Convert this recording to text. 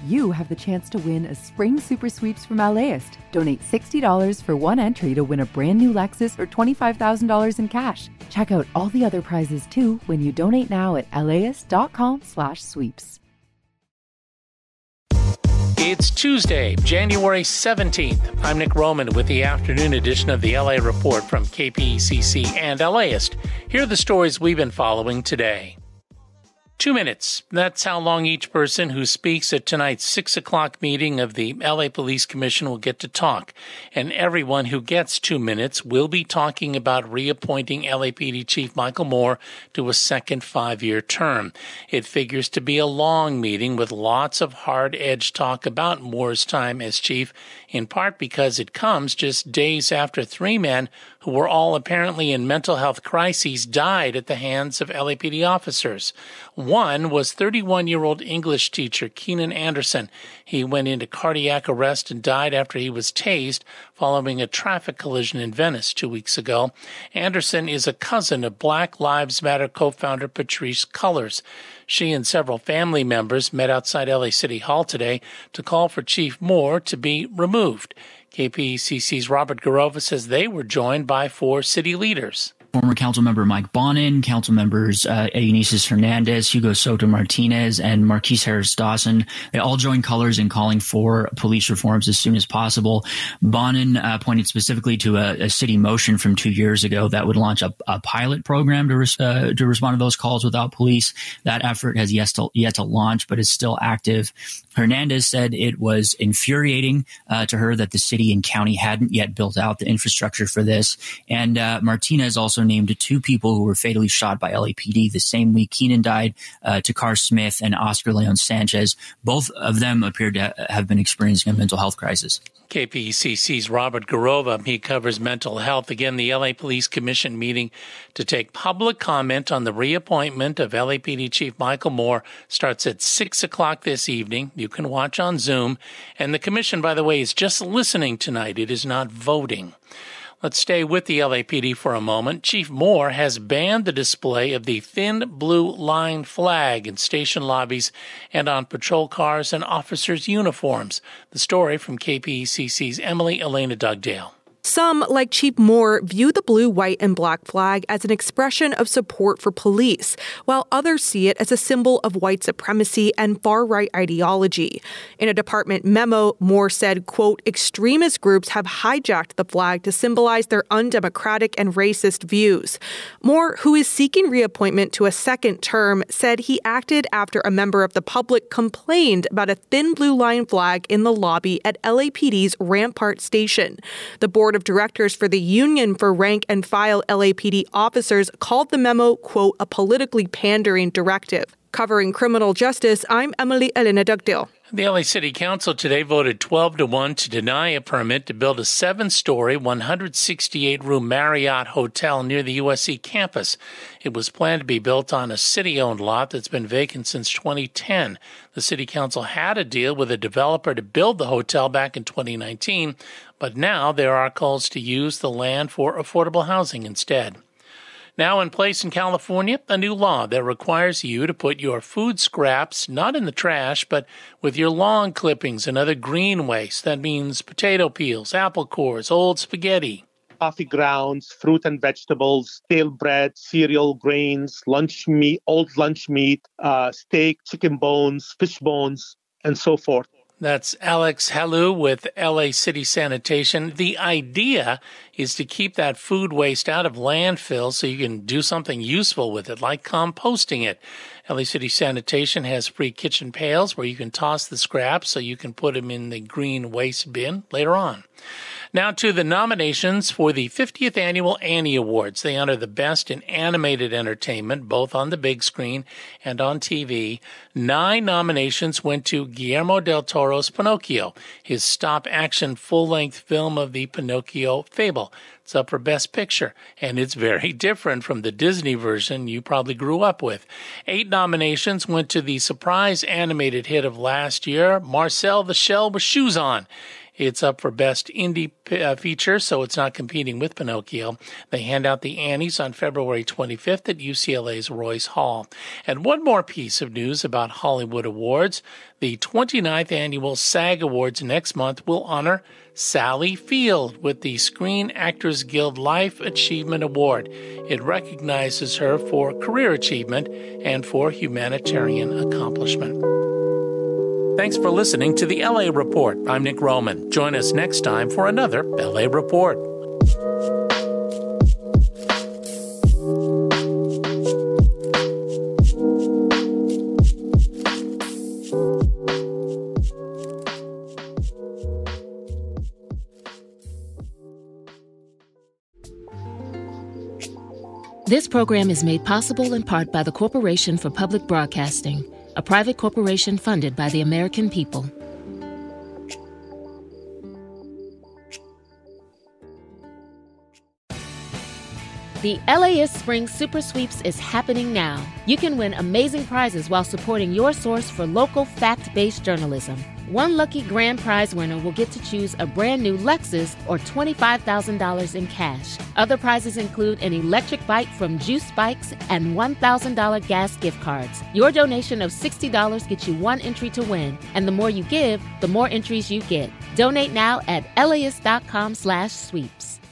you have the chance to win a spring super sweeps from LAist. Donate $60 for one entry to win a brand new Lexus or $25,000 in cash. Check out all the other prizes too when you donate now at laist.com/sweeps. It's Tuesday, January 17th. I'm Nick Roman with the afternoon edition of the LA Report from KPECC and LAist. Here are the stories we've been following today. 2 minutes. That's how long each person who speaks at tonight's 6 o'clock meeting of the LA Police Commission will get to talk. And everyone who gets 2 minutes will be talking about reappointing LAPD Chief Michael Moore to a second 5-year term. It figures to be a long meeting with lots of hard-edged talk about Moore's time as chief, in part because it comes just days after 3 men who were all apparently in mental health crises died at the hands of LAPD officers. One was 31-year-old English teacher Keenan Anderson. He went into cardiac arrest and died after he was tased following a traffic collision in Venice 2 weeks ago. Anderson is a cousin of Black Lives Matter co-founder Patrisse Cullors. She and several family members met outside LA City Hall today to call for Chief Moore to be removed. KPECC's Robert Garova says they were joined by 4 city leaders. Former Councilmember Mike Bonin, Councilmembers Eunices Hernandez, Hugo Soto Martinez, and Marquise Harris Dawson. They all joined colors in calling for police reforms as soon as possible. Bonin pointed specifically to a city motion from 2 years ago that would launch a pilot program to respond to those calls without police. That effort has yet to launch, but is still active. Hernandez said it was infuriating to her that the city and county hadn't yet built out the infrastructure for this. And Martinez also named 2 people who were fatally shot by LAPD the same week Keenan died, Takar Smith and Oscar Leon Sanchez. Both of them appeared to have been experiencing a mental health crisis. KPECC's Robert Garova, he covers mental health. Again, the LA Police Commission meeting to take public comment on the reappointment of LAPD Chief Michael Moore starts at 6 o'clock this evening. You can watch on Zoom. And the commission, by the way, is just listening tonight. It is not voting. Let's stay with the LAPD for a moment. Chief Moore has banned the display of the thin blue line flag in station lobbies and on patrol cars and officers' uniforms. The story from KPECC's Emily Elena Dugdale. Some, like Chief Moore, view the blue, white, and black flag as an expression of support for police, while others see it as a symbol of white supremacy and far-right ideology. In a department memo, Moore said, quote, extremist groups have hijacked the flag to symbolize their undemocratic and racist views. Moore, who is seeking reappointment to a second term, said he acted after a member of the public complained about a thin blue line flag in the lobby at LAPD's Rampart Station. The board of directors for the Union for Rank and File LAPD officers called the memo, quote, a politically pandering directive. Covering criminal justice, I'm Emily Elena Dugdale. The LA City Council today voted 12-1 to deny a permit to build a 7-story, 168-room Marriott hotel near the USC campus. It was planned to be built on a city-owned lot that's been vacant since 2010. The City Council had a deal with a developer to build the hotel back in 2019, but now there are calls to use the land for affordable housing instead. Now in place in California, a new law that requires you to put your food scraps not in the trash, but with your lawn clippings and other green waste. That means potato peels, apple cores, old spaghetti. Coffee grounds, fruit and vegetables, stale bread, cereal, grains, lunch meat, old lunch meat, steak, chicken bones, fish bones, and so forth. That's Alex Halou with LA City Sanitation. The idea is to keep that food waste out of landfill so you can do something useful with it, like composting it. LA City Sanitation has free kitchen pails where you can toss the scraps so you can put them in the green waste bin later on. Now to the nominations for the 50th Annual Annie Awards. They honor the best in animated entertainment, both on the big screen and on TV. 9 nominations went to Guillermo del Toro's Pinocchio, his stop-action full-length film of the Pinocchio fable. It's up for Best Picture, and it's very different from the Disney version you probably grew up with. 8 nominations went to the surprise animated hit of last year, Marcel the Shell with Shoes On. It's up for Best Indie Feature, so it's not competing with Pinocchio. They hand out the Annies on February 25th at UCLA's Royce Hall. And one more piece of news about Hollywood Awards. The 29th Annual SAG Awards next month will honor Sally Field with the Screen Actors Guild Life Achievement Award. It recognizes her for career achievement and for humanitarian accomplishment. Thanks for listening to the LA Report. I'm Nick Roman. Join us next time for another LA Report. This program is made possible in part by the Corporation for Public Broadcasting, a private corporation funded by the American people. The LAist Spring Super Sweeps is happening now. You can win amazing prizes while supporting your source for local fact-based journalism. One lucky grand prize winner will get to choose a brand new Lexus or $25,000 in cash. Other prizes include an electric bike from Juice Bikes and $1,000 gas gift cards. Your donation of $60 gets you one entry to win, and the more you give, the more entries you get. Donate now at LAist.com/sweeps.